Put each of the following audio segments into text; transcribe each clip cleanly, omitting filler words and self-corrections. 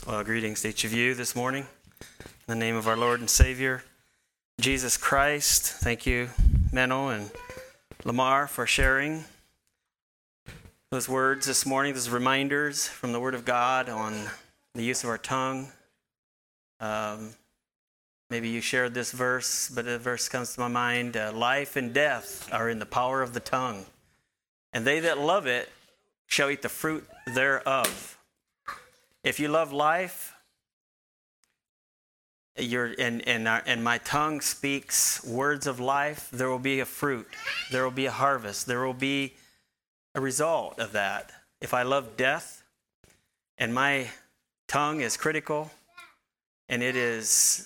Well, greetings to each of you this morning. In the name of our Lord and Savior, Jesus Christ. Thank you, Menno and Lamar, for sharing those words this morning, those reminders from the Word of God on the use of our tongue. Maybe you shared this verse, but the verse comes to my mind. Life and death are in the power of the tongue, and they that love it shall eat the fruit thereof. If you love life, and my tongue speaks words of life, there will be a fruit, there will be a harvest, there will be a result of that. If I love death, and my tongue is critical, and it is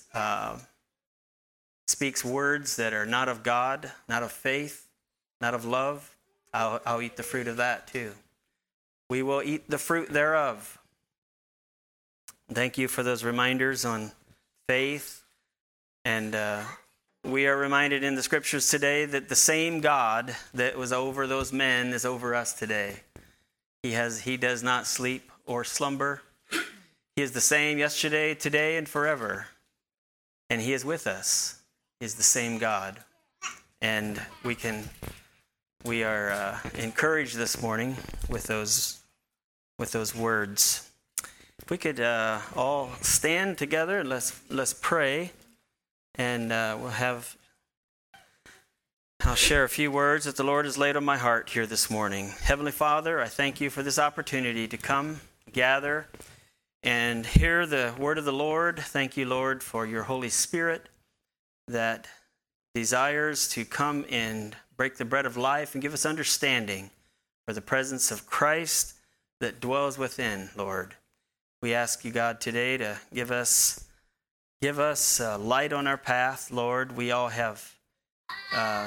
speaks words that are not of God, not of faith, not of love, I'll eat the fruit of that too. We will eat the fruit thereof. Thank you for those reminders on faith. And we are reminded in the scriptures today that the same God that was over those men is over us today. He does not sleep or slumber. He is the same yesterday, today, and forever. And He is with us. He is the same God. And we are encouraged this morning with those words. If we could all stand together, let's pray, and I'll share a few words that the Lord has laid on my heart here this morning. Heavenly Father, I thank you for this opportunity to come, gather, and hear the word of the Lord. Thank you, Lord, for your Holy Spirit that desires to come and break the bread of life and give us understanding for the presence of Christ that dwells within, Lord. We ask you, God, today to give us light on our path, Lord. We all have a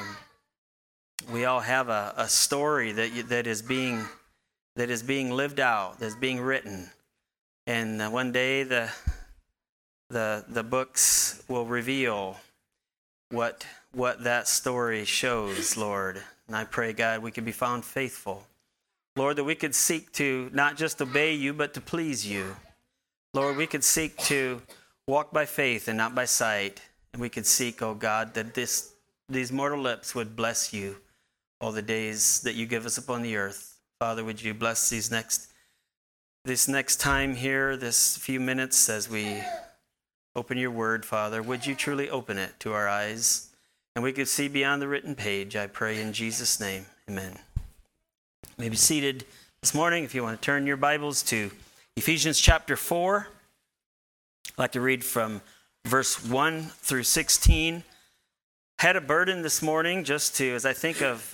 story that is being lived out, that's being written, and one day the books will reveal what that story shows, Lord. And I pray, God, we could be found faithful, Lord, that we could seek to not just obey you, but to please you. Lord, we could seek to walk by faith and not by sight. And we could seek, oh God, that these mortal lips would bless you all the days that you give us upon the earth. Father, would you bless this next time here, this few minutes as we open your word, Father. Would you truly open it to our eyes, and we could see beyond the written page, I pray in Jesus' name. Amen. You may be seated this morning if you want to turn your Bibles to Ephesians chapter 4. I'd like to read from verse 1 through 16. I had a burden this morning just to, as I think of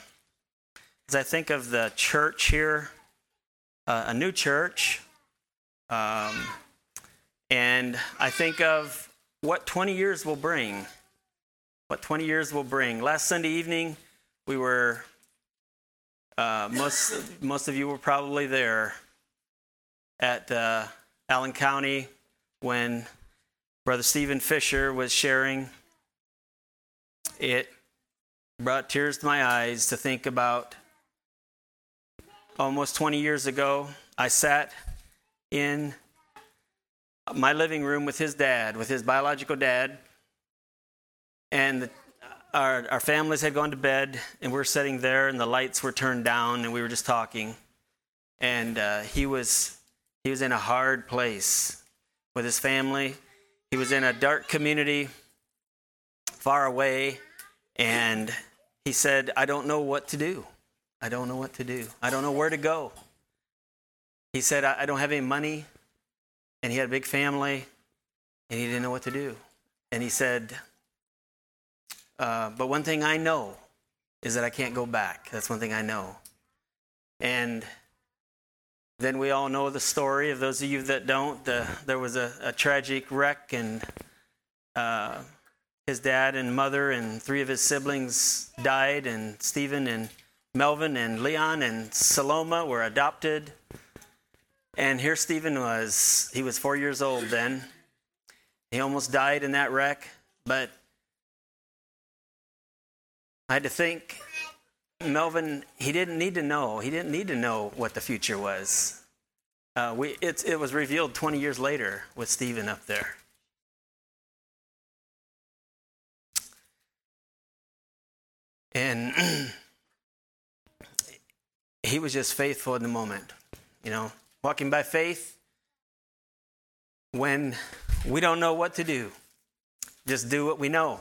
the church here, a new church, and I think of what 20 years will bring. What 20 years will bring. Last Sunday evening, we were, most of you were probably there at Allen County when Brother Stephen Fisher was sharing. It brought tears to my eyes to think about almost 20 years ago. I sat in my living room with his dad, with his biological dad, and our families had gone to bed, and we were sitting there, and the lights were turned down, and we were just talking. And he was in a hard place with his family. He was in a dark community far away, and he said, I don't know what to do. I don't know what to do. I don't know where to go. He said, I don't have any money, and he had a big family, and he didn't know what to do. And he said, but one thing I know is that I can't go back. That's one thing I know. And then we all know the story. Of those of you that don't, there was a tragic wreck, and his dad and mother and 3 of his siblings died, and Stephen and Melvin and Leon and Saloma were adopted. And here Stephen was. He was 4 years old then. He almost died in that wreck, but I had to think, Melvin, he didn't need to know. He didn't need to know what the future was. It was revealed 20 years later with Stephen up there. And he was just faithful in the moment, walking by faith when we don't know what to do. Just do what we know.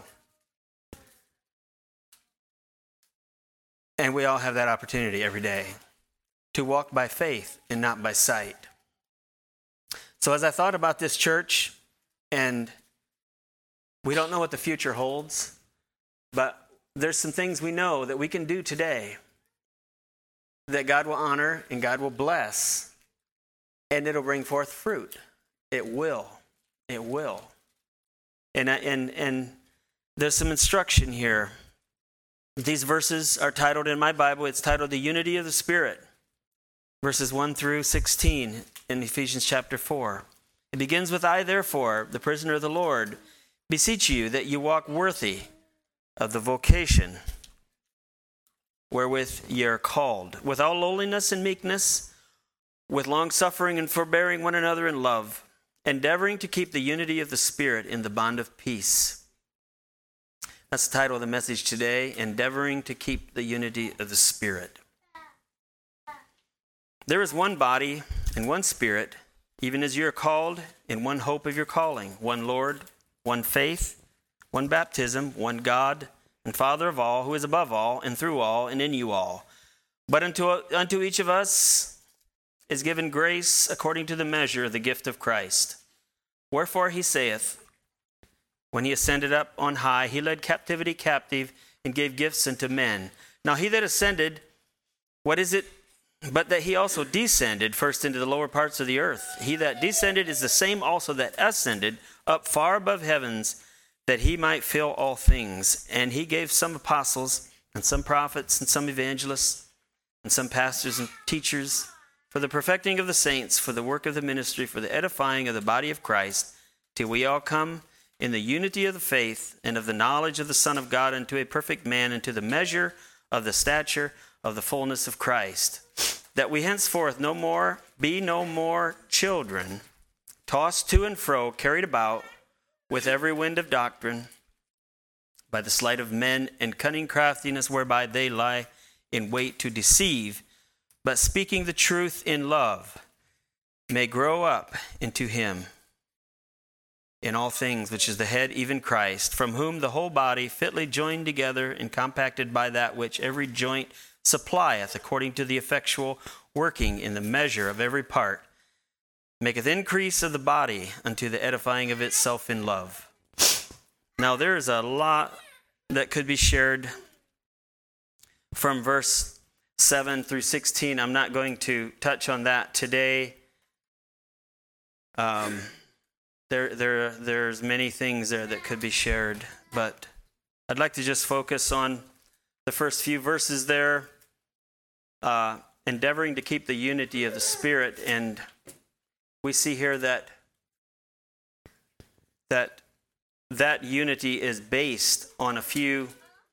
And we all have that opportunity every day to walk by faith and not by sight. So as I thought about this church, and we don't know what the future holds, but there's some things we know that we can do today that God will honor and God will bless, and it'll bring forth fruit. It will. It will. And there's some instruction here. These verses are titled in my Bible, it's titled The Unity of the Spirit, verses 1 through 16 in Ephesians chapter 4. It begins with, I therefore, the prisoner of the Lord, beseech you that you walk worthy of the vocation wherewith ye are called, with all lowliness and meekness, with longsuffering and forbearing one another in love, endeavoring to keep the unity of the Spirit in the bond of peace. That's the title of the message today, Endeavoring to Keep the Unity of the Spirit. There is one body and one Spirit, even as you are called in one hope of your calling, one Lord, one faith, one baptism, one God and Father of all, who is above all and through all and in you all. But unto each of us is given grace according to the measure of the gift of Christ. Wherefore he saith, when he ascended up on high, he led captivity captive and gave gifts unto men. Now he that ascended, what is it but that he also descended first into the lower parts of the earth? He that descended is the same also that ascended up far above heavens, that he might fill all things. And he gave some apostles, and some prophets, and some evangelists, and some pastors and teachers, for the perfecting of the saints, for the work of the ministry, for the edifying of the body of Christ, till we all come in the unity of the faith and of the knowledge of the Son of God, unto a perfect man, into the measure of the stature of the fullness of Christ, that we henceforth be no more children, tossed to and fro, carried about with every wind of doctrine, by the sleight of men and cunning craftiness whereby they lie in wait to deceive, but speaking the truth in love, may grow up into him in all things, which is the head, even Christ, from whom the whole body, fitly joined together and compacted by that which every joint supplieth, according to the effectual working in the measure of every part, maketh increase of the body unto the edifying of itself in love. Now there is a lot that could be shared from verse 7 through 16. I'm not going to touch on that today. There's many things there that could be shared, but I'd like to just focus on the first few verses there, endeavoring to keep the unity of the Spirit. And we see here that unity is based on a few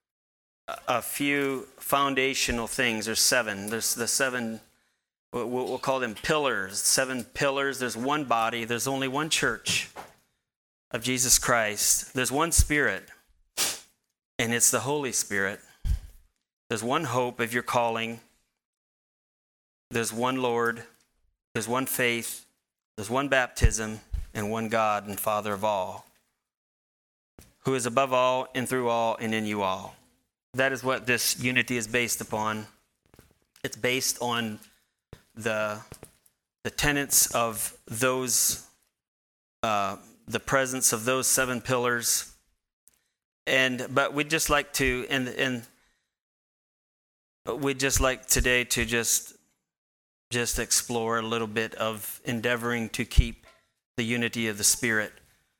foundational things. There's seven. There's the seven. We'll call them pillars, 7 pillars. There's one body. There's only one church of Jesus Christ. There's one Spirit, and it's the Holy Spirit. There's one hope of your calling. There's one Lord. There's one faith. There's one baptism, and one God and Father of all, who is above all and through all and in you all. That is what this unity is based upon. It's based on the tenets of those, the presence of those 7 pillars, but we'd just like to, and we'd just like today to just explore a little bit of endeavoring to keep the unity of the Spirit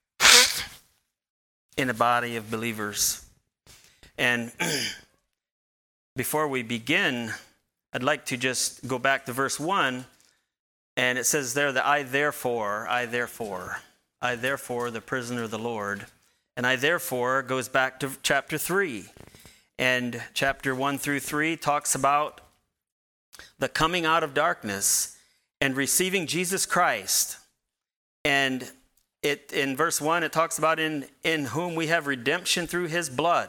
in a body of believers. And before we begin, I'd like to just go back to verse 1, and it says there that I therefore, the prisoner of the Lord. And I therefore goes back to chapter 3. And chapter 1 through 3 talks about the coming out of darkness and receiving Jesus Christ. And it in verse 1, it talks about in whom we have redemption through his blood.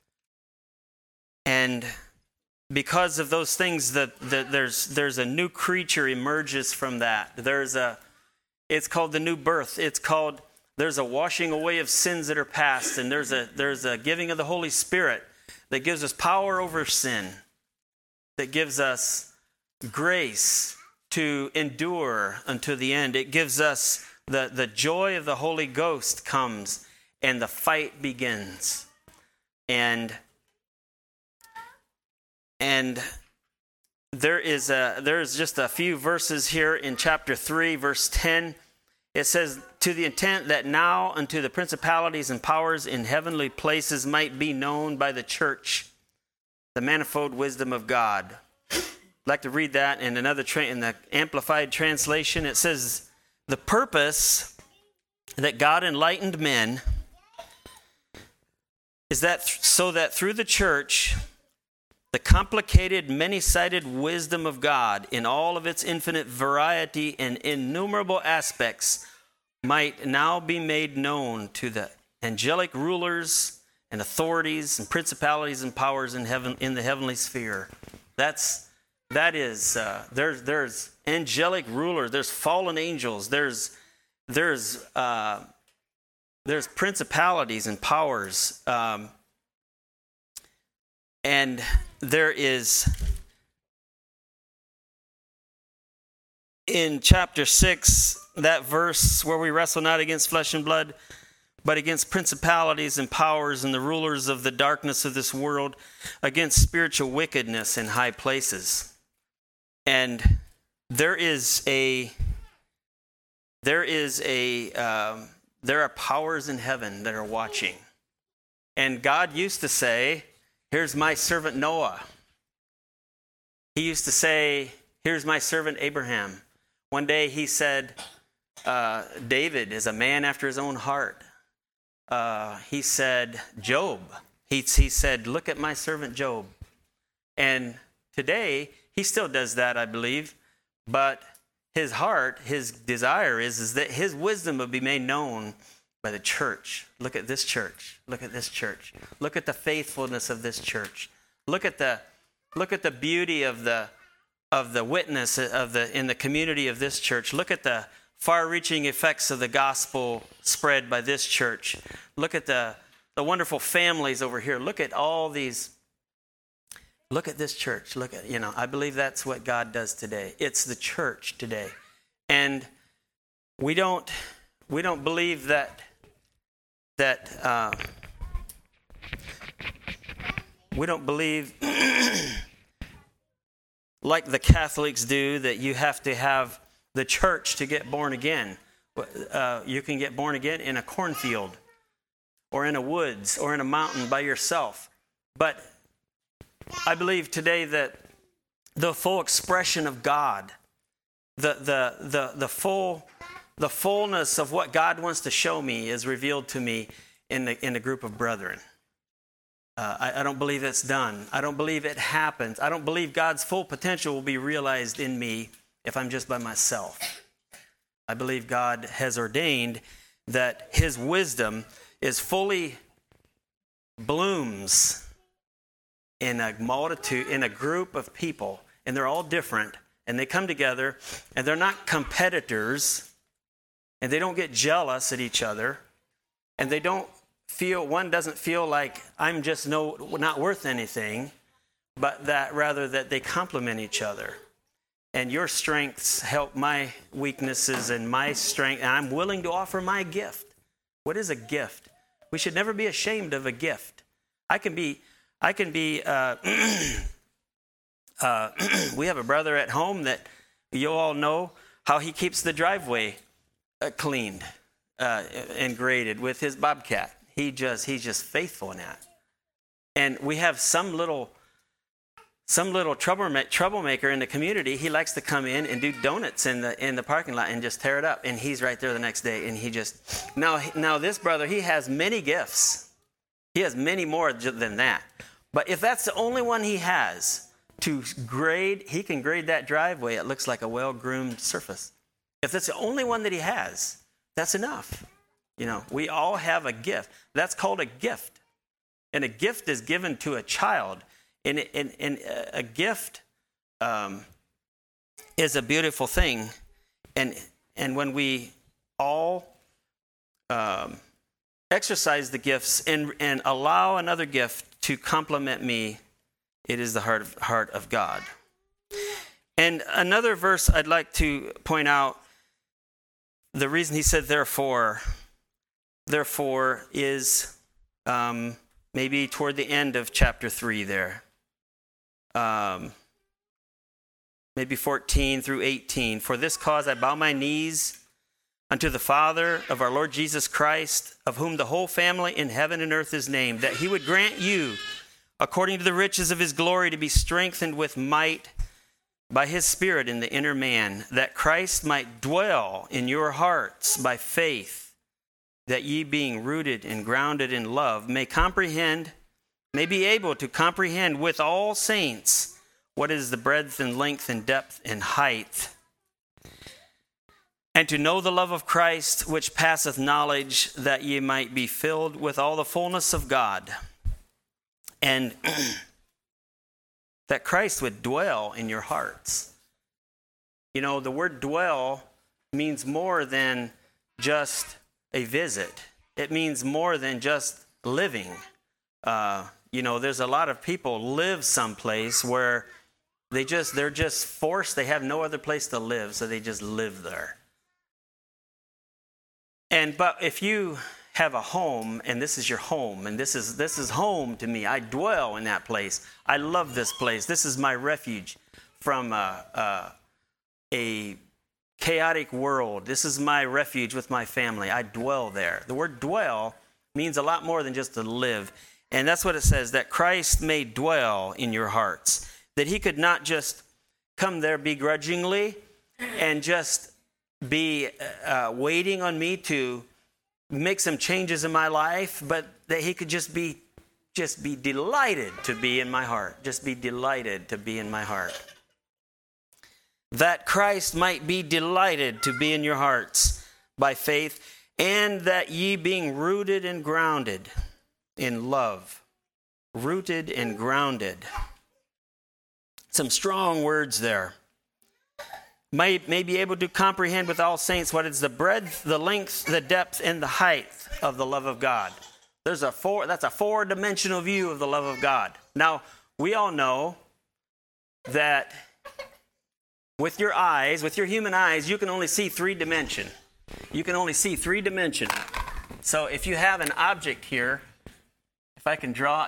And because of those things, there's a new creature emerges from that. It's called the new birth. There's a washing away of sins that are past, and there's a giving of the Holy Spirit that gives us power over sin, that gives us grace to endure unto the end. It gives us the joy of the Holy Ghost comes, and the fight begins. And there's just a few verses here in chapter 3, verse 10. It says, to the intent that now unto the principalities and powers in heavenly places might be known by the church the manifold wisdom of God. I'd like to read that in in the Amplified Translation. It says, the purpose that God enlightened men is that so that through the church, the complicated, many-sided wisdom of God in all of its infinite variety and innumerable aspects might now be made known to the angelic rulers and authorities and principalities and powers in heaven, in the heavenly sphere. There's angelic rulers, there's fallen angels, there's principalities and powers, and there is, in chapter 6, that verse where we wrestle not against flesh and blood, but against principalities and powers and the rulers of the darkness of this world, against spiritual wickedness in high places. And there are powers in heaven that are watching. And God used to say, here's my servant Noah. He used to say, here's my servant Abraham. One day he said, David is a man after his own heart. He said, Job. He said, look at my servant Job. And today, he still does that, I believe. But his heart, his desire is that his wisdom would be made known by the church. Look at this church. Look at this church. Look at the faithfulness of this church. Look at the beauty of the witness in the community of this church. Look at the far-reaching effects of the gospel spread by this church. Look at the wonderful families over here. Look at all these. Look at this church. I believe that's what God does today. It's the church today. And we don't believe that we don't believe like the Catholics do that you have to have the church to get born again. You can get born again in a cornfield or in a woods or in a mountain by yourself. But I believe today that the full expression of God, the fullness of what God wants to show me is revealed to me in a group of brethren. I don't believe it's done. I don't believe it happens. I don't believe God's full potential will be realized in me if I'm just by myself. I believe God has ordained that his wisdom is fully blooms in a multitude, in a group of people, and they're all different, and they come together, and they're not competitors, and they don't get jealous at each other, and one doesn't feel like I'm just not worth anything, but that rather that they complement each other. And your strengths help my weaknesses and my strength, and I'm willing to offer my gift. What is a gift? We should never be ashamed of a gift. We have a brother at home that you all know how he keeps the driveway cleaned and graded with his Bobcat. He's just faithful in that. And we have some little troublemaker in the community. He likes to come in and do donuts in the parking lot and just tear it up. And he's right there the next day. And he just now this brother, he has many gifts. He has many more than that. But if that's the only one he has, he can grade that driveway. It looks like a well-groomed surface. If that's the only one that he has, that's enough. We all have a gift. That's called a gift. And a gift is given to a child. And a gift is a beautiful thing. And when we all exercise the gifts and allow another gift to complement me, it is the heart of God. And another verse I'd like to point out, the reason he said therefore is maybe toward the end of chapter 3 there. Maybe 14 through 18. For this cause I bow my knees unto the Father of our Lord Jesus Christ, of whom the whole family in heaven and earth is named, that he would grant you, according to the riches of his glory, to be strengthened with might by his Spirit in the inner man, that Christ might dwell in your hearts by faith, that ye being rooted and grounded in love may be able to comprehend with all saints what is the breadth and length and depth and height, and to know the love of Christ which passeth knowledge, that ye might be filled with all the fullness of God. And that Christ would dwell in your hearts. The word dwell means more than just a visit. It means more than just living. There's a lot of people live someplace where they're just forced. They have no other place to live, so they just live there. But if you have a home, and this is your home, and this is home to me. I dwell in that place. I love this place. This is my refuge from a chaotic world. This is my refuge with my family. I dwell there. The word dwell means a lot more than just to live. And that's what it says, that Christ may dwell in your hearts. That he could not just come there begrudgingly and just be waiting on me to make some changes in my life, but that he could just be delighted to be in my heart. Just be delighted to be in my heart. That Christ might be delighted to be in your hearts by faith, and that ye being rooted and grounded in love. Rooted and grounded. Some strong words there. May be able to comprehend with all saints what is the breadth, the length, the depth, and the height of the love of God. That's a four-dimensional view of the love of God. Now, we all know that with your human eyes, you can only see 3 dimension. You can only see 3 dimension. So if you have an object here, if I can draw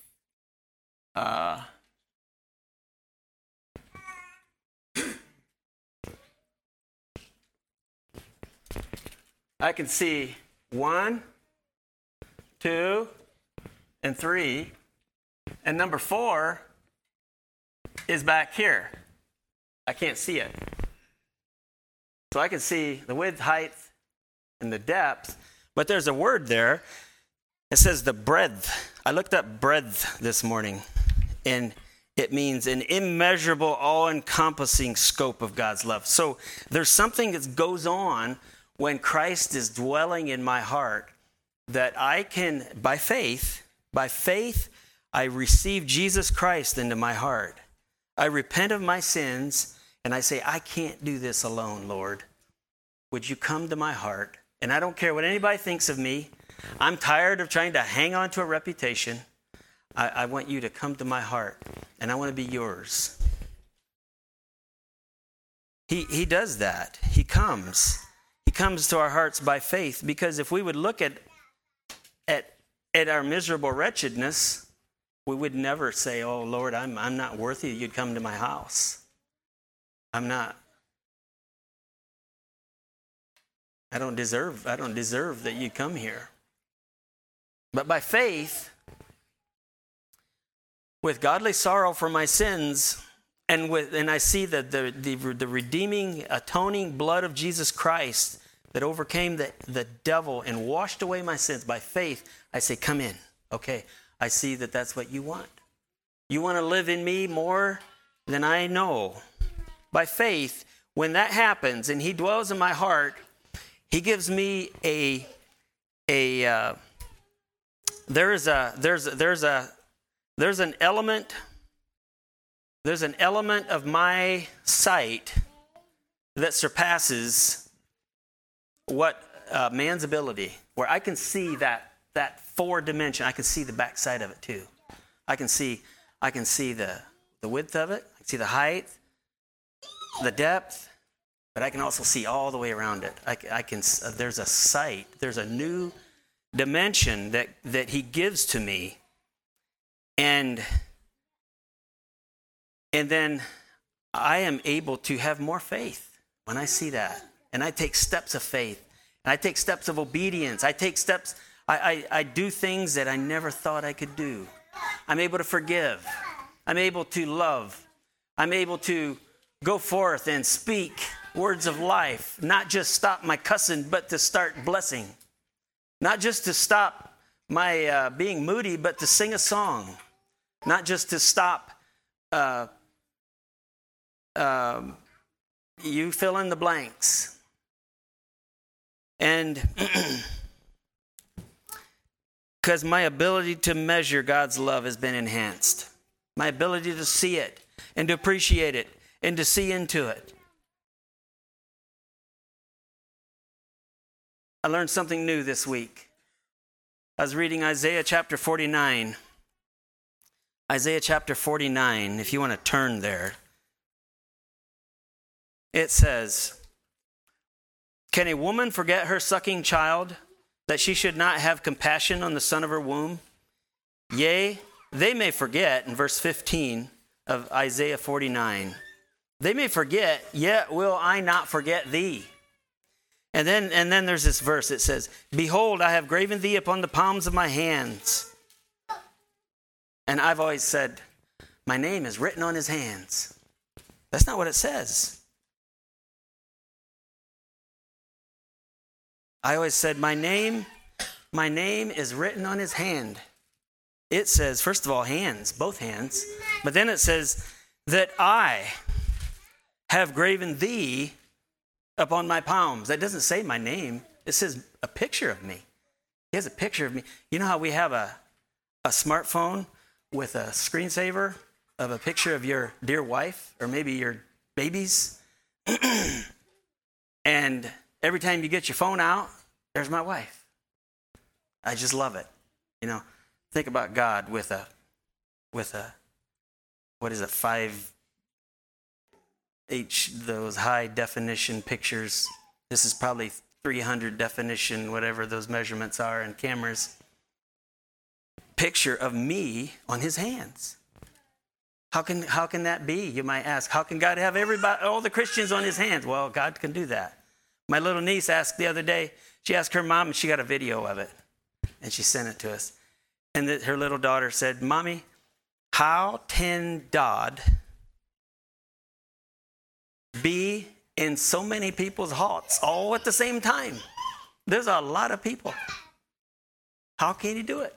I can see 1, 2, and 3, and number 4 is back here. I can't see it. So I can see the width, height, and the depth, but there's a word there. It says the breadth. I looked up breadth this morning, and it means an immeasurable, all-encompassing scope of God's love. So there's something that goes on when Christ is dwelling in my heart, that I can, by faith, I receive Jesus Christ into my heart. I repent of my sins, and I say, I can't do this alone, Lord. Would you come to my heart? And I don't care what anybody thinks of me. I'm tired of trying to hang on to a reputation. I want you to come to my heart, and I want to be yours. He does that. He comes to our hearts by faith, because if we would look at our miserable wretchedness, we would never say, oh, Lord, I'm not worthy you'd come to my house. I don't deserve that you come here. But by faith, with godly sorrow for my sins, and I see that the redeeming, atoning blood of Jesus Christ that overcame the devil and washed away my sins, by faith, I say, come in. Okay, I see that that's what you want. You want to live in me more then I know by faith, when that happens and he dwells in my heart, he gives me there's an element of my sight that surpasses what man's ability, where I can see that 4 dimension. I can see the backside of it too. I can see the width of it. I can see the height, the depth, but I can also see all the way around it. I can. There's a sight. There's a new dimension that he gives to me, and then I am able to have more faith when I see that, and I take steps of faith, and I take steps of obedience. I take steps. I do things that I never thought I could do. I'm able to forgive. I'm able to love. I'm able to go forth and speak words of life, not just stop my cussing, but to start blessing. Not just to stop my being moody, but to sing a song. Not just to stop, you fill in the blanks. And because my ability to measure God's love has been enhanced. My ability to see it and to appreciate it and to see into it. I learned something new this week. I was reading Isaiah chapter 49. Isaiah chapter 49, if you want to turn there. It says, "Can a woman forget her sucking child, that she should not have compassion on the son of her womb? Yea, they may forget," in verse 15 of Isaiah 49. "They may forget, yet will I not forget thee." And then there's this verse. It says, "Behold, I have graven thee upon the palms of my hands." And I've always said, my name is written on his hands. That's not what it says. I always said, my name is written on his hand. It says, first of all, hands, both hands. But then it says that I have graven thee upon my palms. That doesn't say my name. It says a picture of me. He has a picture of me. You know how we have a smartphone with a screensaver of a picture of your dear wife or maybe your babies? And every time you get your phone out, there's my wife. I just love it. You know, think about God with a what is it, 5H, those high definition pictures. This is probably 300 definition, whatever those measurements are in cameras. Picture of me on his hands. How can that be? You might ask, how can God have all the Christians on his hands? Well, God can do that. My little niece asked the other day, she asked her mom, and she got a video of it, and she sent it to us. And her little daughter said, "Mommy, how can God be in so many people's hearts all at the same time? There's a lot of people. How can he do it?"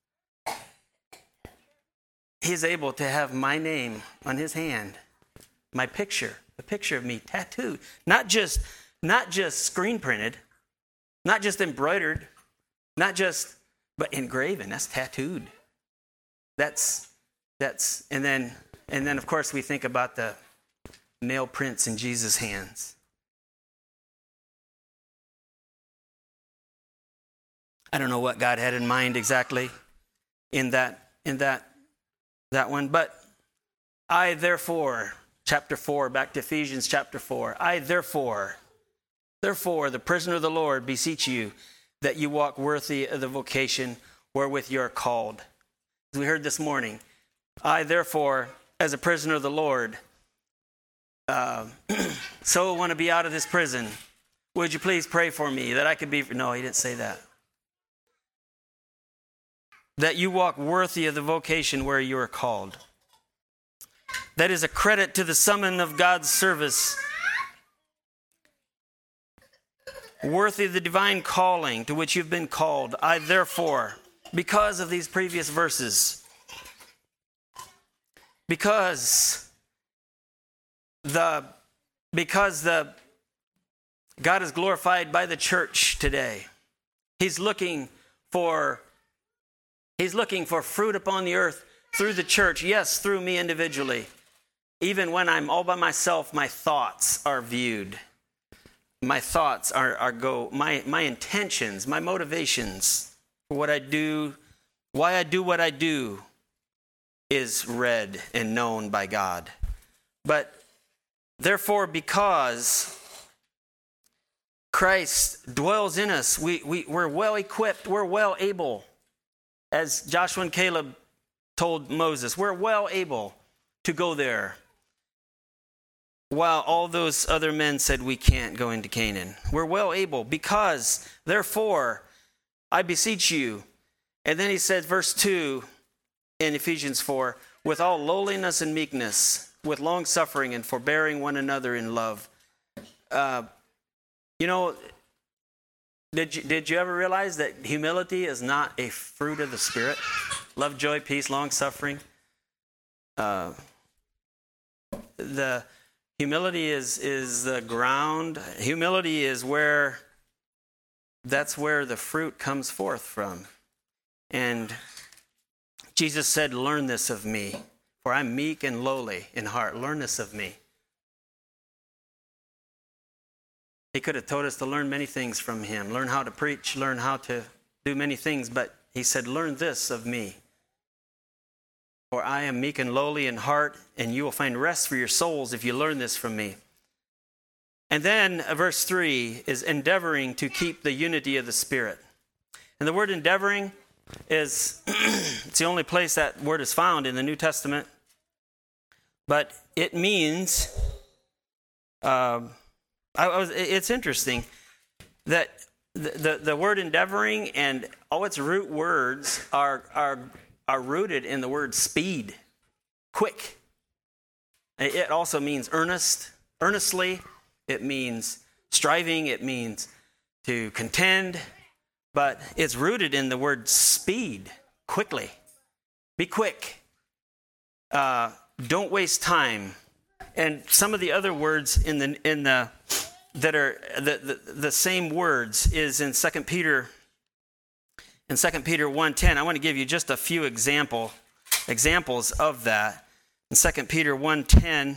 He's able to have my name on his hand, my picture, the picture of me tattooed, not just screen printed, not just embroidered, but engraven. That's tattooed. That's and then of course we think about the nail prints in Jesus' hands. I don't know what God had in mind exactly in that one, but I therefore, chapter 4, back to Ephesians chapter 4, I therefore, the prisoner of the Lord, beseech you that you walk worthy of the vocation wherewith you are called. As we heard this morning, I therefore, as a prisoner of the Lord, so want to be out of this prison. Would you please pray for me that I could be... No, he didn't say that. That you walk worthy of the vocation where you are called. That is a credit to the summon of God's service. Worthy of the divine calling to which you've been called. I therefore, because of these previous verses, because because God is glorified by the church today. He's looking for fruit upon the earth through the church. Yes, through me individually. Even when I'm all by myself, my thoughts are viewed. My thoughts my intentions, my motivations for what I do, why I do what I do is read and known by God. But therefore, because Christ dwells in us, we're well equipped, we're well able. As Joshua and Caleb told Moses, we're well able to go there. While all those other men said we can't go into Canaan. We're well able because, therefore, I beseech you. And then he said, verse 2 in Ephesians 4, with all lowliness and meekness, with long suffering and forbearing one another in love. Did you ever realize that humility is not a fruit of the Spirit? Love, joy, peace, long suffering. The humility is the ground. Humility is that's where the fruit comes forth from. And Jesus said, learn this of me, for I'm meek and lowly in heart. Learn this of me. He could have told us to learn many things from him. Learn how to preach, learn how to do many things. But he said, learn this of me. For I am meek and lowly in heart, and you will find rest for your souls if you learn this from me. And then verse 3 is endeavoring to keep the unity of the Spirit. And the word endeavoring is, it's the only place that word is found in the New Testament. But it means, it's interesting that the word endeavoring and all its root words are rooted in the word speed, quick. It also means earnestly. It means striving. It means to contend. But it's rooted in the word speed, quickly. Be quick. Don't waste time. And some of the other words that are the same words is in 2 Peter. In 2 Peter 1:10, I want to give you just a few examples of that. In 2 Peter 1:10,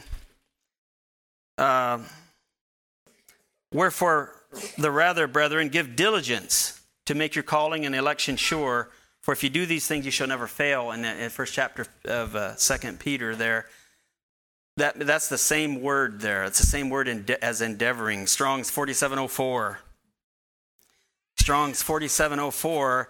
wherefore the rather, brethren, give diligence to make your calling and election sure. For if you do these things, you shall never fail. In the first chapter of 2 Peter there, that's the same word there. It's the same word as endeavoring. Strong's 4704. Strong's 4704.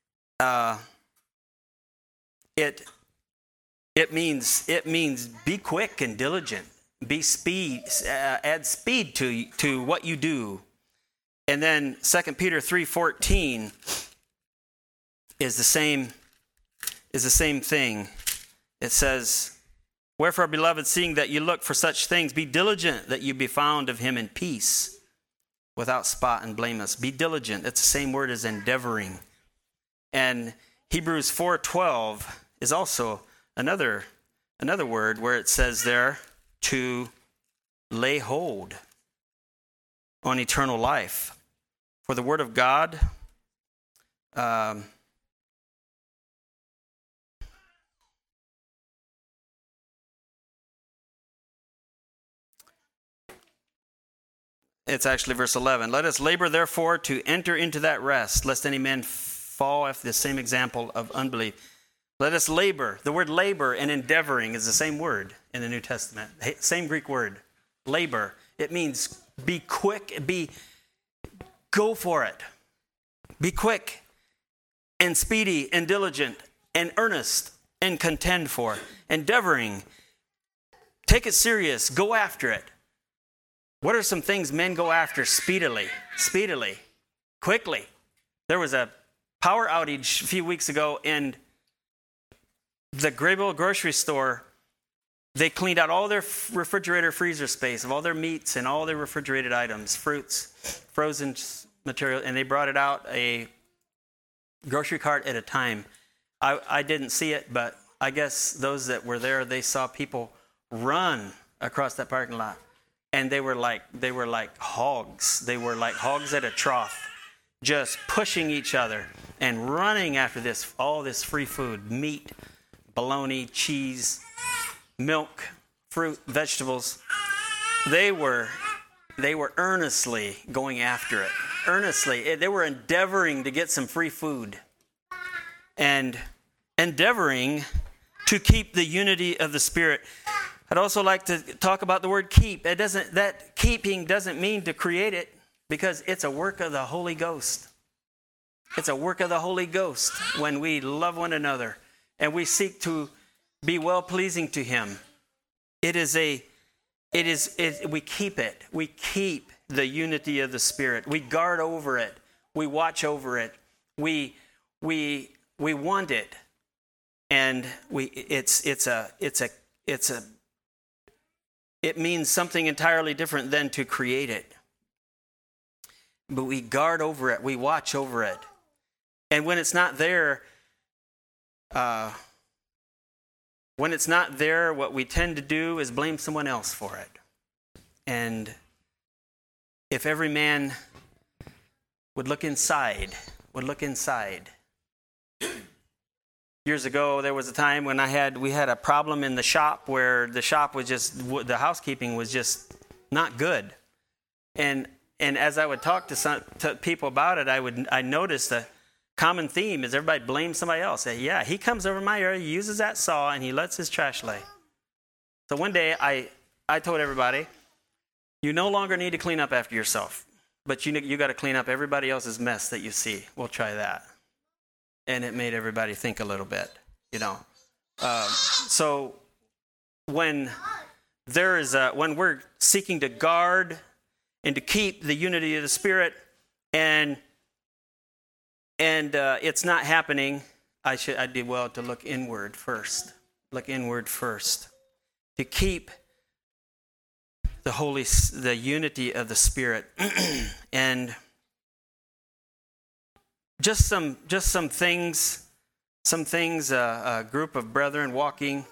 It means be quick and diligent. Add speed to what you do. And then 2 Peter 3:14 is the same thing. It says, wherefore, beloved, seeing that you look for such things, be diligent that you be found of him in peace, without spot and blameless. Be diligent. It's the same word as endeavoring. And Hebrews 4:12 is also another word where it says there to lay hold on eternal life. For the word of God it's actually verse 11. Let us labor, therefore, to enter into that rest, lest any man fall after the same example of unbelief. Let us labor. The word labor and endeavoring is the same word in the New Testament. Same Greek word, labor. It means be quick, go for it. Be quick and speedy and diligent and earnest and contend for. Endeavoring. Take it serious. Go after it. What are some things men go after speedily, quickly? There was a power outage a few weeks ago, and the Graybill grocery store, they cleaned out all their refrigerator freezer space of all their meats and all their refrigerated items, fruits, frozen material, and they brought it out a grocery cart at a time. I didn't see it, but I guess those that were there, they saw people run across that parking lot. And they were like hogs. They were like hogs at a trough, just pushing each other and running after all this free food, meat, bologna, cheese, milk, fruit, vegetables. They were earnestly going after it. Earnestly. They were endeavoring to get some free food and endeavoring to keep the unity of the Spirit. I'd also like to talk about the word keep. That keeping doesn't mean to create it, because it's a work of the Holy Ghost. It's a work of the Holy Ghost when we love one another and we seek to be well-pleasing to Him. We keep it. We keep the unity of the Spirit. We guard over it. We watch over it. We want it. And it means something entirely different than to create it. But we guard over it. We watch over it. And when it's not there, what we tend to do is blame someone else for it. And if every man would look inside. Years ago, there was a time when we had a problem in the shop where the housekeeping was just not good. And as I would talk to people about it, I noticed a common theme is everybody blames somebody else. Say, yeah, he comes over my area, he uses that saw, and he lets his trash lay. So one day, I told everybody, you no longer need to clean up after yourself, but you got to clean up everybody else's mess that you see. We'll try that. And it made everybody think a little bit, So when we're seeking to guard and to keep the unity of the Spirit, and it's not happening, I'd do well to look inward first. Look inward first. To keep the unity of the Spirit. And just some things, a group of brethren walking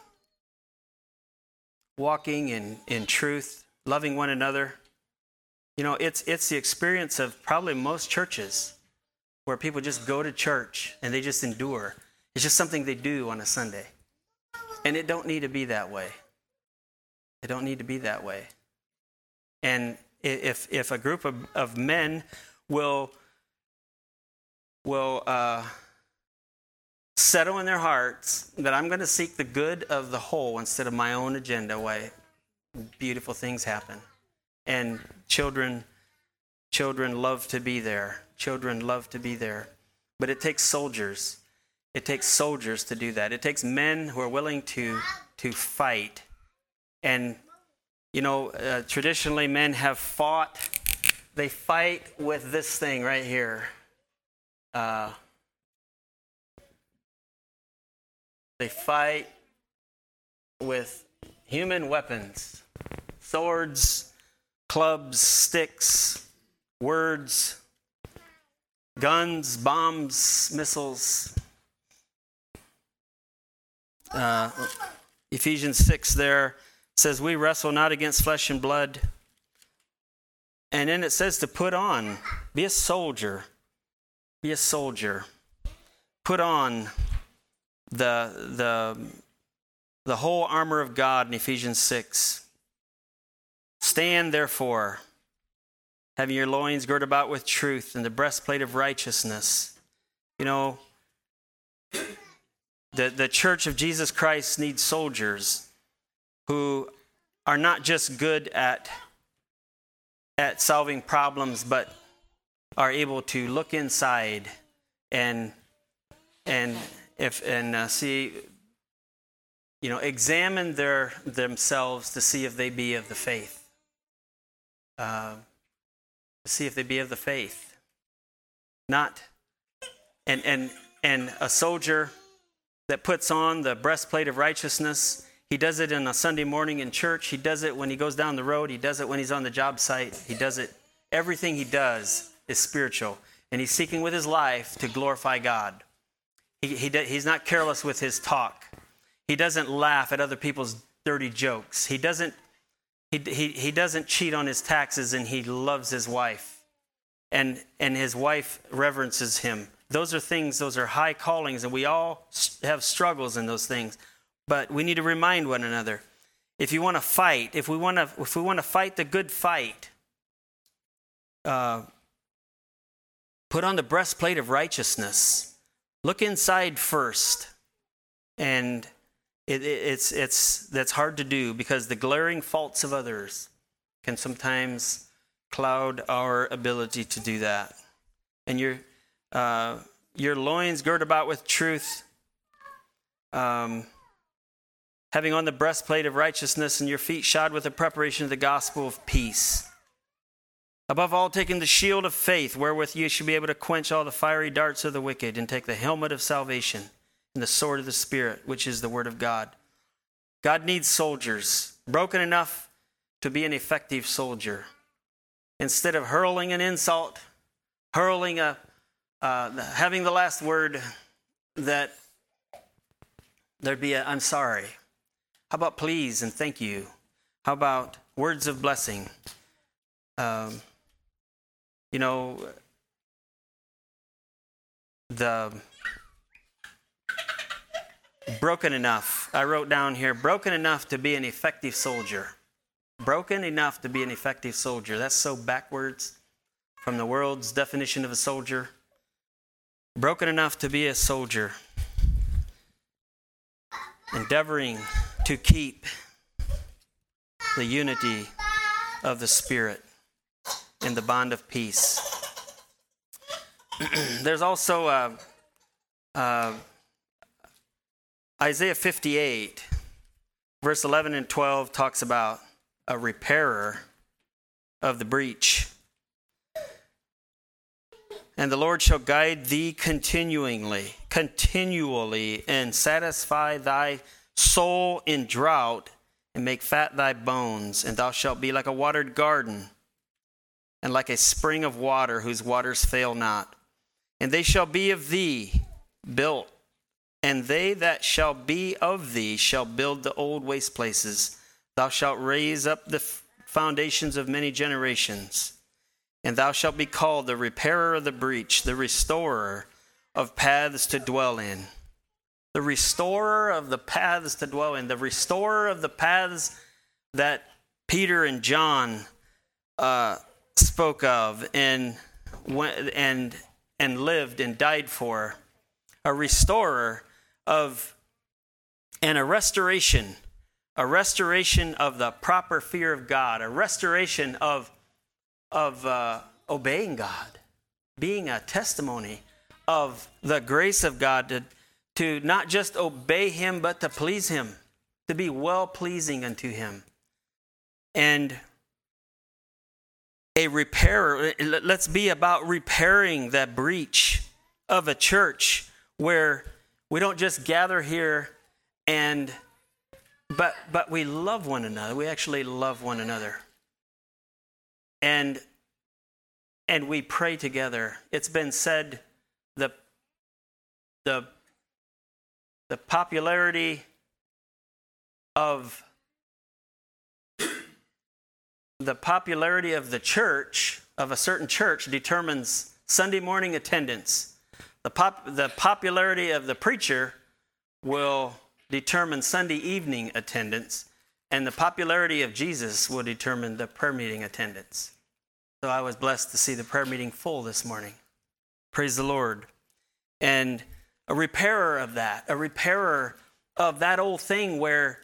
in truth, loving one another. It's the experience of probably most churches where people just go to church and they just endure. It's just something they do on a Sunday. And it don't need to be that way. It don't need to be that way. And if a group of men will settle in their hearts that I'm going to seek the good of the whole instead of my own agenda, why beautiful things happen. And children love to be there. Children love to be there. But it takes soldiers. It takes soldiers to do that. It takes men who are willing to fight. And, traditionally men have fought. They fight with this thing right here. They fight with human weapons, swords, clubs, sticks, words, guns, bombs, missiles. Ephesians 6 there says, we wrestle not against flesh and blood. And then it says to put on, be a soldier. Be a soldier. Put on the whole armor of God in Ephesians 6. Stand therefore, having your loins girt about with truth and the breastplate of righteousness. The Church of Jesus Christ needs soldiers who are not just good at solving problems, but are able to look inside and see, examine themselves to see if they be of the faith. See if they be of the faith. Not, and a soldier that puts on the breastplate of righteousness, he does it on a Sunday morning in church. He does it when he goes down the road. He does it when he's on the job site. He does it. Everything he does is spiritual. And he's seeking with his life to glorify God. He's not careless with his talk. He doesn't laugh at other people's dirty jokes. He doesn't He doesn't cheat on his taxes, and he loves his wife. And his wife reverences him. Those are high callings, and we all have struggles in those things. But we need to remind one another. If you want to fight, if we want to fight the good fight, put on the breastplate of righteousness. Look inside first. And that's hard to do, because the glaring faults of others can sometimes cloud our ability to do that. And your loins girt about with truth, having on the breastplate of righteousness, and your feet shod with the preparation of the gospel of peace. Above all, taking the shield of faith, wherewith you should be able to quench all the fiery darts of the wicked, and take the helmet of salvation and the sword of the Spirit, which is the word of God. God needs soldiers, broken enough to be an effective soldier. Instead of hurling an insult, having the last word, that there'd be I'm sorry. How about please and thank you? How about words of blessing? The broken enough. I wrote down here, broken enough to be an effective soldier. Broken enough to be an effective soldier. That's so backwards from the world's definition of a soldier. Broken enough to be a soldier. Endeavoring to keep the unity of the Spirit in the bond of peace. There's also Isaiah 58, verse 11 and 12 talks about a repairer of the breach. And the Lord shall guide thee continually, and satisfy thy soul in drought, and make fat thy bones. And thou shalt be like a watered garden, and like a spring of water, whose waters fail not. And they shall be of thee built, and they that shall be of thee shall build the old waste places. Thou shalt raise up the foundations of many generations. And thou shalt be called the repairer of the breach, the restorer of paths to dwell in. The restorer of the paths to dwell in. The restorer of the paths that Peter and John spoke of and lived and died for. A restorer of, and a restoration of the proper fear of God, a restoration of obeying God, being a testimony of the grace of God to not just obey Him, but to please Him, to be well-pleasing unto Him. And a repairer, let's be about repairing that breach of a church where we don't just gather here but we love one another. We actually love one another. And we pray together. It's been said the popularity of the church, of a certain church, determines Sunday morning attendance. The popularity of the preacher will determine Sunday evening attendance, and the popularity of Jesus will determine the prayer meeting attendance. So I was blessed to see the prayer meeting full this morning. Praise the Lord. And a repairer of that old thing where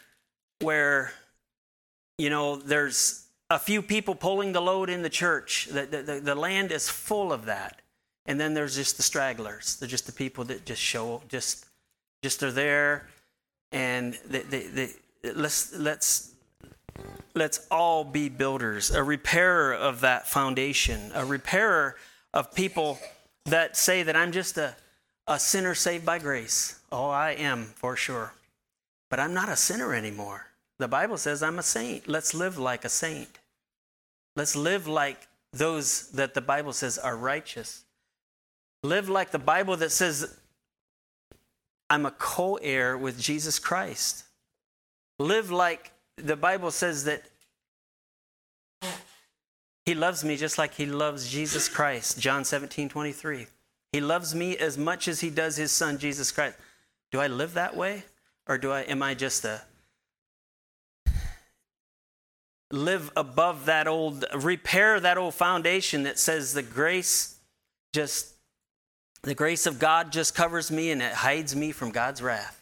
there's a few people pulling the load in the church. The land is full of that. And then there's just the stragglers. They're just the people that just show, just are there. And let's all be builders. A repairer of that foundation. A repairer of people that say that I'm just a sinner saved by grace. Oh, I am, for sure. But I'm not a sinner anymore. The Bible says I'm a saint. Let's live like a saint. Let's live like those that the Bible says are righteous. Live like the Bible that says I'm a co-heir with Jesus Christ. Live like the Bible says that He loves me just like he loves Jesus Christ, John 17:23. He loves me as much as he does his son, Jesus Christ. Do I live that way? Or am I just live above that repair that old foundation that says the grace of God just covers me and it hides me from God's wrath?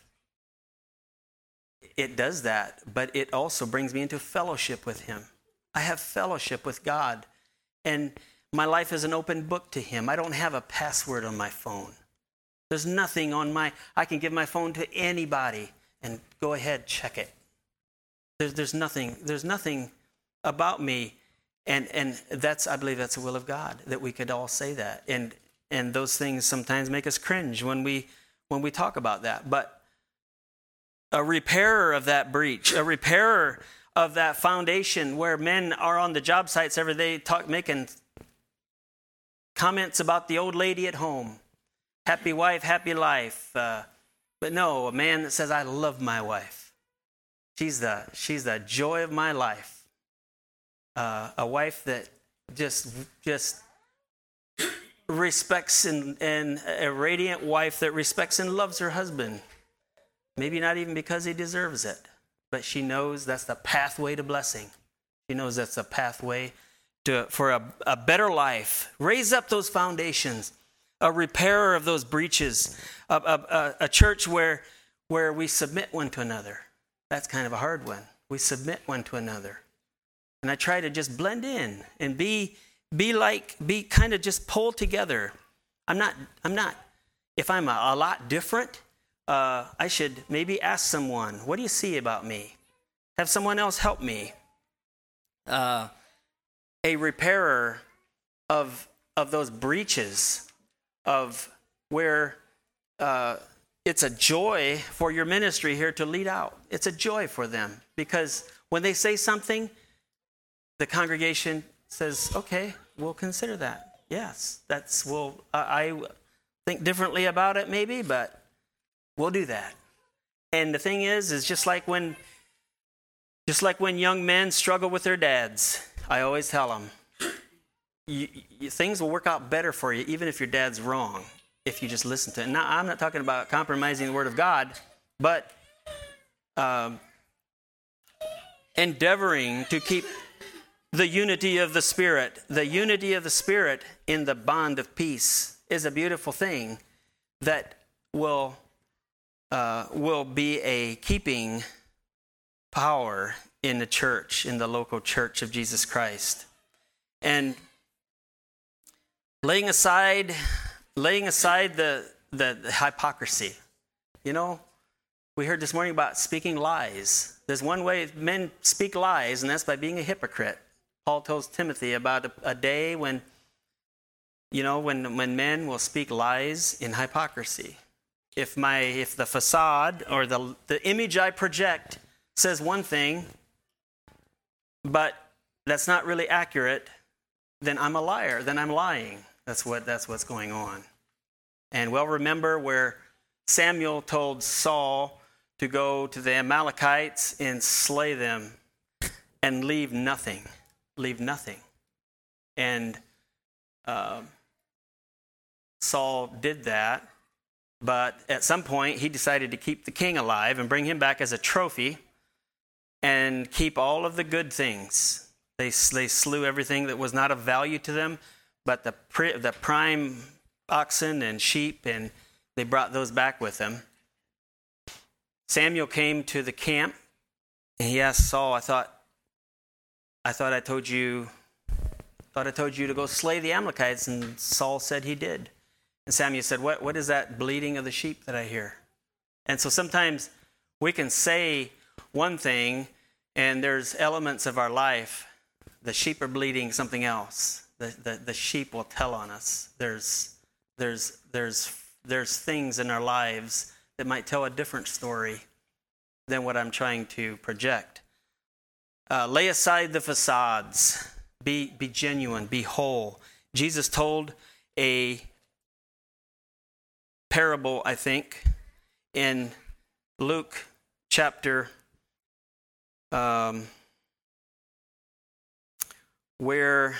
It does that, but it also brings me into fellowship with him. I have fellowship with God, and my life is an open book to him. I don't have a password on my phone. There's nothing I can give my phone to anybody and go ahead, check it. There's nothing about me, and I believe that's the will of God, that we could all say that. And those things sometimes make us cringe when we talk about that. But a repairer of that breach, a repairer of that foundation where men are on the job sites every day making comments about the old lady at home. Happy wife, happy life. But no, a man that says, I love my wife. She's the joy of my life. A wife that just respects and a radiant wife that respects and loves her husband. Maybe not even because he deserves it, but she knows that's the pathway to blessing. She knows that's the pathway for a better life. Raise up those foundations, a repairer of those breaches, a church where we submit one to another. That's kind of a hard one. We submit one to another. And I try to just blend in and be kind of just pulled together. I'm not, if I'm a lot different, I should maybe ask someone, what do you see about me? Have someone else help me. A repairer of those breaches of where it's a joy for your ministry here to lead out. It's a joy for them because when they say something, the congregation says, okay, we'll consider that. Yes, I think differently about it maybe, but we'll do that. And the thing is just like when young men struggle with their dads, I always tell them, things will work out better for you even if your dad's wrong, if you just listen to it. Now, I'm not talking about compromising the Word of God, but endeavoring to keep the unity of the Spirit. The unity of the Spirit in the bond of peace is a beautiful thing that will be a keeping power in the church, in the local church of Jesus Christ. And laying aside the hypocrisy. You know, we heard this morning about speaking lies. There's one way men speak lies, and that's by being a hypocrite. Paul tells Timothy about a day when men will speak lies in hypocrisy. If the facade or the image I project says one thing, but that's not really accurate, then I'm a liar. Then I'm lying. That's what's going on. And we'll remember where Samuel told Saul to go to the Amalekites and slay them and leave nothing. Leave nothing. And Saul did that, but at some point he decided to keep the king alive and bring him back as a trophy and keep all of the good things. They slew everything that was not of value to them, but the prime oxen and sheep, and they brought those back with them. Samuel came to the camp, and he asked Saul, I thought I told you to go slay the Amalekites, and Saul said he did. And Samuel said, what is that bleating of the sheep that I hear? And so sometimes we can say one thing, and there's elements of our life. The sheep are bleating something else. The sheep will tell on us. There's things in our lives that might tell a different story than what I'm trying to project. Lay aside the facades. Be genuine. Be whole. Jesus told a parable, I think, in Luke chapter 1 where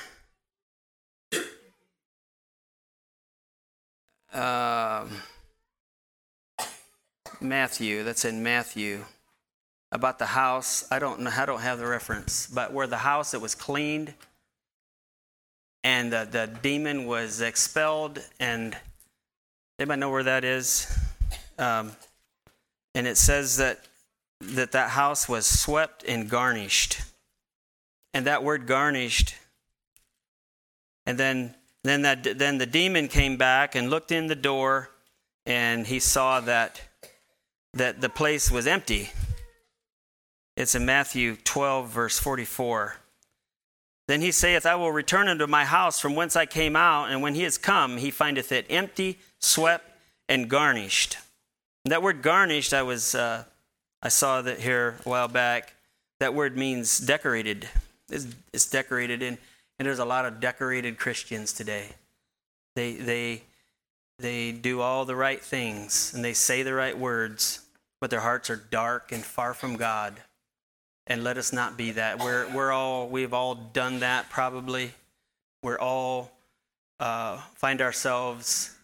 Matthew, that's in Matthew, about the house. I don't have the reference, but where the house, it was cleaned and the demon was expelled. And anybody know where that is? And it says that house was swept and garnished. And that word garnished. And then the demon came back and looked in the door, and he saw that the place was empty. It's in Matthew 12, verse 44. Then he saith, I will return unto my house from whence I came out, and when he is come, he findeth it empty, swept, and garnished. And that word garnished, I saw that here a while back. That word means decorated. It's decorated, and there's a lot of decorated Christians today. They do all the right things, and they say the right words, but their hearts are dark and far from God. And let us not be that. We've all done that probably. We're all find ourselves,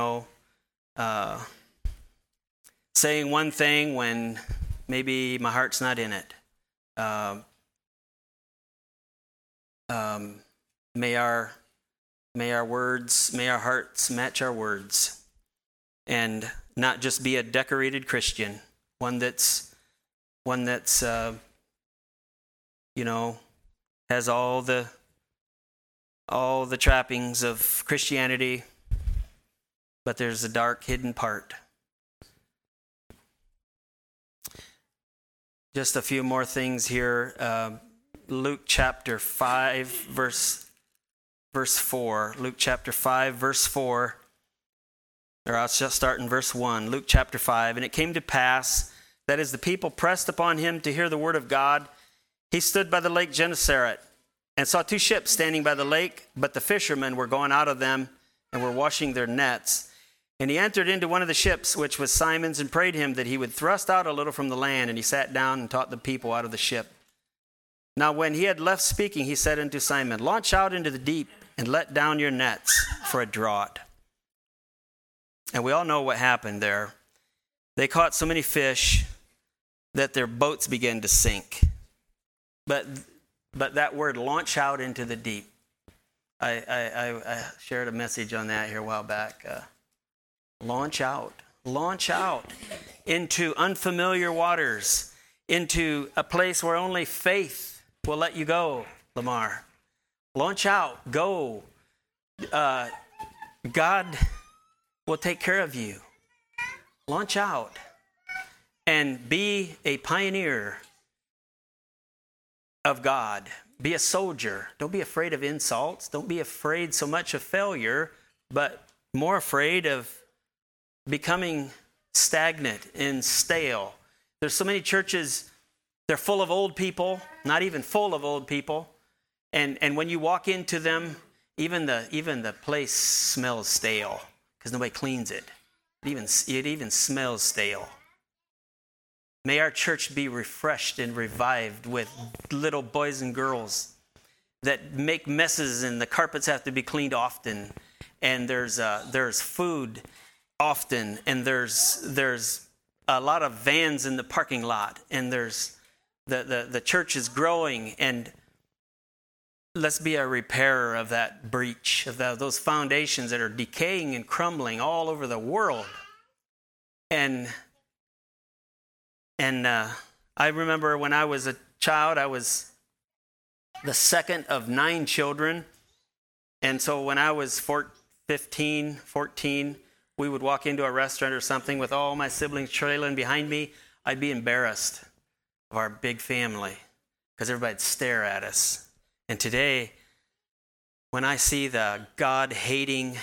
saying one thing when maybe my heart's not in it. May our hearts match our words, and not just be a decorated Christian, one that's has all the trappings of Christianity, but there's a dark hidden part. Just a few more things here. Luke chapter 5, verse 4. Luke chapter 5, verse 4. Or I'll just start in verse 1. Luke chapter 5. And it came to pass that as the people pressed upon him to hear the word of God, he stood by the lake Gennesaret and saw two ships standing by the lake, but the fishermen were gone out of them and were washing their nets. And he entered into one of the ships, which was Simon's, and prayed him that he would thrust out a little from the land. And he sat down and taught the people out of the ship. Now when he had left speaking, he said unto Simon, Launch out into the deep and let down your nets for a draught. And we all know what happened there. They caught so many fish that their boats began to sink. But that word, launch out into the deep. I shared a message on that here a while back. Launch out into unfamiliar waters, into a place where only faith will let you go, Lamar. Launch out, go. God will take care of you. Launch out and be a pioneer of God. Be a soldier. Don't be afraid of insults. Don't be afraid so much of failure, but more afraid of becoming stagnant and stale. There's so many churches, they're full of old people, not even full of old people. And when you walk into them, even the place smells stale because nobody cleans it. It even smells stale. May our church be refreshed and revived with little boys and girls that make messes, and the carpets have to be cleaned often, and there's food often, and there's a lot of vans in the parking lot, and there's the church is growing, and let's be a repairer of that breach, of those foundations that are decaying and crumbling all over the world. And I remember when I was a child, I was the second of 9 children. And so when I was 14, we would walk into a restaurant or something with all my siblings trailing behind me. I'd be embarrassed of our big family because everybody'd stare at us. And today, when I see the God-hating,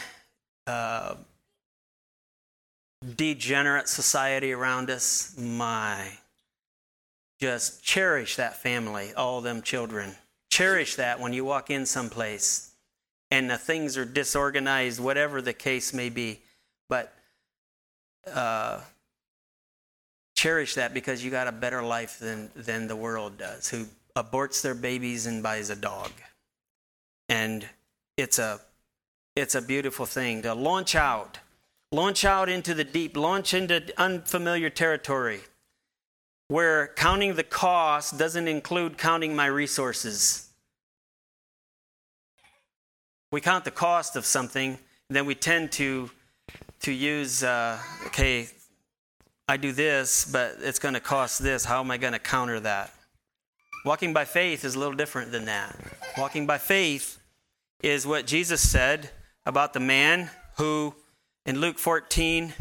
degenerate society around us, just cherish that family, all them children. Cherish that when you walk in someplace and the things are disorganized, whatever the case may be. But cherish that because you got a better life than the world does, who aborts their babies and buys a dog. And it's a beautiful thing to launch out into the deep, launch into unfamiliar territory, where counting the cost doesn't include counting my resources. We count the cost of something, then we tend to use, okay, I do this, but it's going to cost this. How am I going to counter that? Walking by faith is a little different than that. Walking by faith is what Jesus said about the man who, in Luke 14,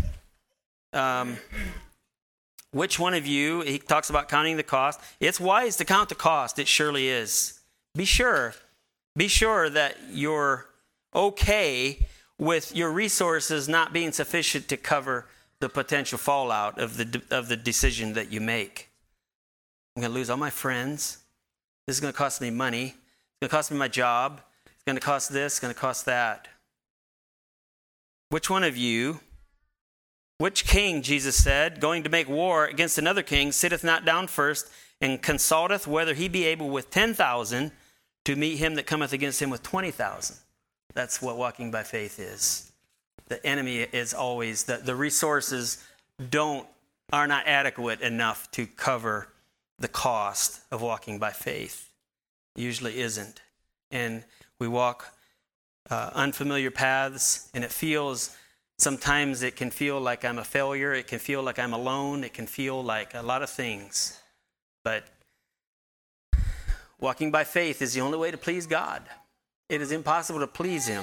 which one of you, he talks about counting the cost. It's wise to count the cost. It surely is. Be sure that you're okay with your resources not being sufficient to cover the potential fallout of the decision that you make. I'm going to lose all my friends. This is going to cost me money. It's going to cost me my job. It's going to cost this. It's going to cost that. Which one of you, which king, Jesus said, going to make war against another king, sitteth not down first and consulteth whether he be able with 10,000 to meet him that cometh against him with 20,000? That's what walking by faith is. The enemy is always, the resources are not adequate enough to cover the cost of walking by faith. Usually isn't. And we walk unfamiliar paths, and sometimes it can feel like I'm a failure. It can feel like I'm alone. It can feel like a lot of things. But walking by faith is the only way to please God. It is impossible to please him.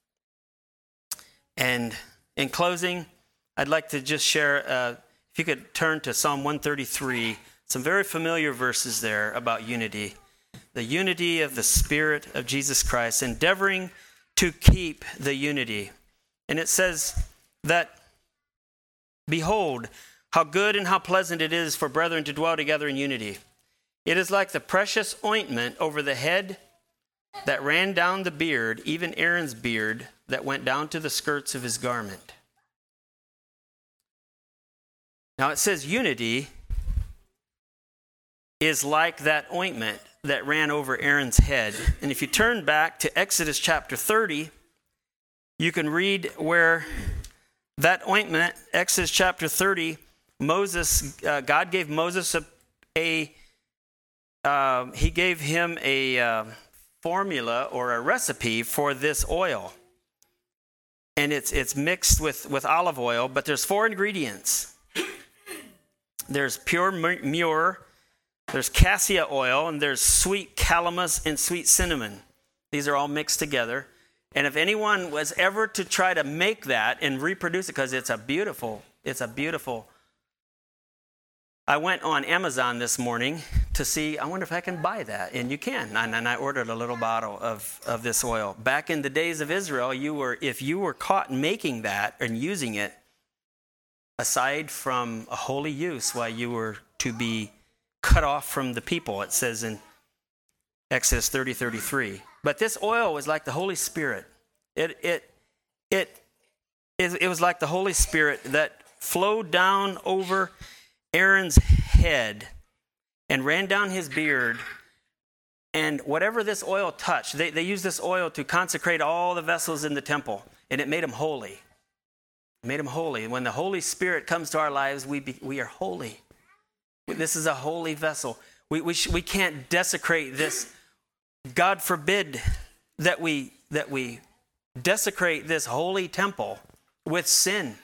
And in closing, I'd like to just share, if you could turn to Psalm 133, some very familiar verses there about unity. The unity of the Spirit of Jesus Christ, endeavoring to keep the unity. And it says that, behold, how good and how pleasant it is for brethren to dwell together in unity. It is like the precious ointment over the head that ran down the beard, even Aaron's beard, that went down to the skirts of his garment. Now it says unity is like that ointment that ran over Aaron's head. And if you turn back to Exodus chapter 30, you can read where that ointment, Exodus chapter 30, God gave Moses he gave him a formula or a recipe for this oil. And it's mixed with olive oil, but there's 4 ingredients. There's pure myrrh, there's cassia oil, and there's sweet calamus and sweet cinnamon. These are all mixed together. And if anyone was ever to try to make that and reproduce it, because it's a beautiful. I went on Amazon this morning to see, I wonder if I can buy that. And you can. And I ordered a little bottle of this oil. Back in the days of Israel, if you were caught making that and using it, aside from a holy use, why you were to be cut off from the people, it says in Exodus 30:33. But this oil was like the Holy Spirit. It was like the Holy Spirit that flowed down over Aaron's head and ran down his beard, and whatever this oil touched, they used this oil to consecrate all the vessels in the temple, and it made them holy. It made them holy. And when the Holy Spirit comes to our lives, we are holy. This is a holy vessel. We can't desecrate this. God forbid that we desecrate this holy temple with sin.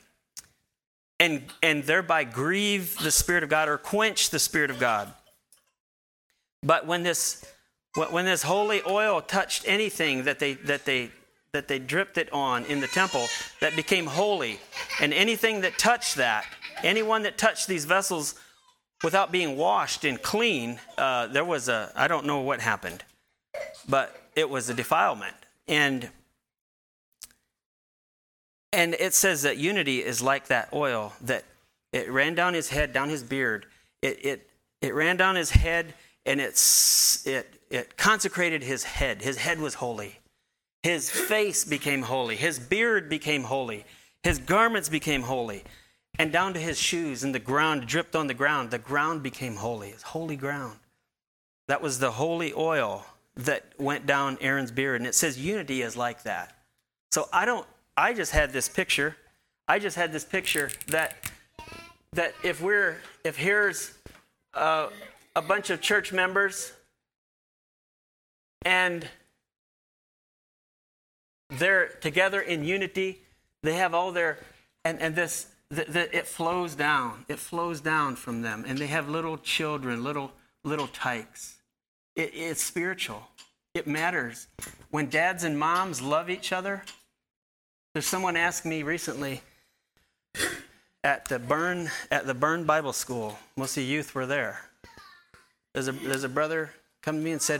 And thereby grieve the Spirit of God or quench the Spirit of God. But when this holy oil touched anything that they dripped it on in the temple, that became holy. And anything that touched that, anyone that touched these vessels without being washed and clean, I don't know what happened, but it was a defilement. And it says that unity is like that oil, that it ran down his head, down his beard. It ran down his head, and it consecrated his head. His head was holy. His face became holy. His beard became holy. His garments became holy. And down to his shoes, and the ground dripped on the ground. The ground became holy. It's holy ground. That was the holy oil that went down Aaron's beard. And it says unity is like that. So I just had this picture that if here's a bunch of church members and they're together in unity, they have all their, it flows down from them, and they have little children, little tykes. It's spiritual. It matters. When dads and moms love each other, there's someone asked me recently at the Burn Bible School. Most of the youth were there. There's a brother come to me and said,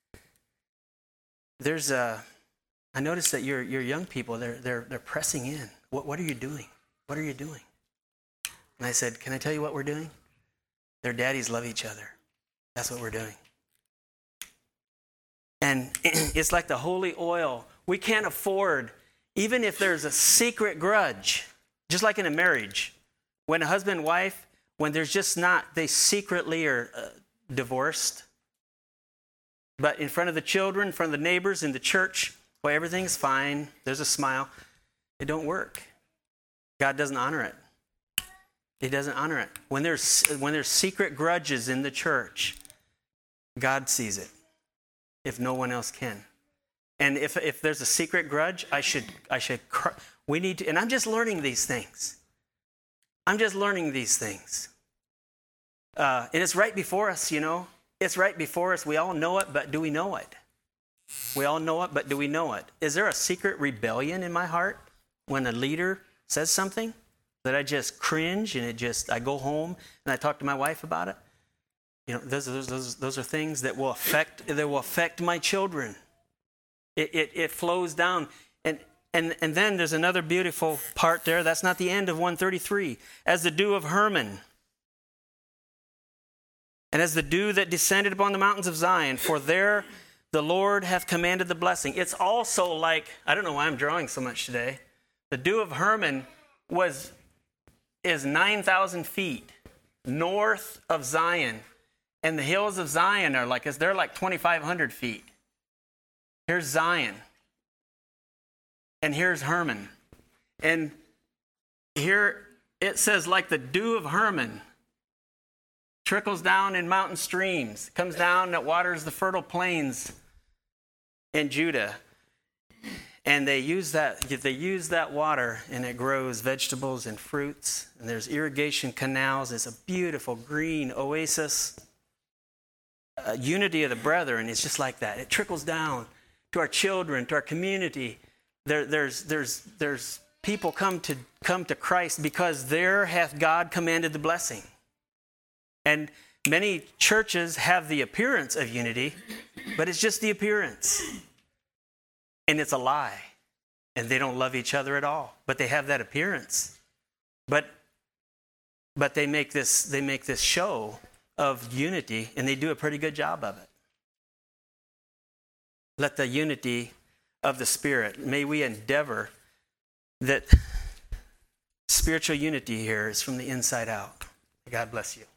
I noticed that your young people, they're pressing in. What are you doing? What are you doing? And I said, can I tell you what we're doing? Their daddies love each other. That's what we're doing. And it's like the holy oil. We can't afford, even if there's a secret grudge, just like in a marriage, when a husband and wife, when there's just not, they secretly are divorced. But in front of the children, in front of the neighbors, in the church, well, everything's fine. There's a smile. It don't work. God doesn't honor it. He doesn't honor it. When there's secret grudges in the church, God sees it, if no one else can. And if there's a secret grudge, we need to, and I'm just learning these things. And it's right before us, It's right before us. We all know it, but do we know it? We all know it, but do we know it? Is there a secret rebellion in my heart when a leader says something that I just cringe and I go home and I talk to my wife about it? Those are things that will affect my children. It flows down. And then there's another beautiful part there. That's not the end of 133. As the dew of Hermon, and as the dew that descended upon the mountains of Zion, for there the Lord hath commanded the blessing. It's also like, I don't know why I'm drawing so much today. The dew of Hermon is 9,000 feet north of Zion. And the hills of Zion they're like 2,500 feet. Here's Zion. And here's Hermon. And here it says, like the dew of Hermon trickles down in mountain streams, comes down that waters the fertile plains in Judah. And they use that water, and it grows vegetables and fruits. And there's irrigation canals. It's a beautiful green oasis. Unity of the brethren is just like that. It trickles down to our children, to our community. There's people come to Christ because there hath God commanded the blessing. And many churches have the appearance of unity, but it's just the appearance. And it's a lie. And they don't love each other at all. But they have that appearance. But they make this show of unity, and they do a pretty good job of it. Let the unity of the Spirit, may we endeavor that spiritual unity here is from the inside out. God bless you.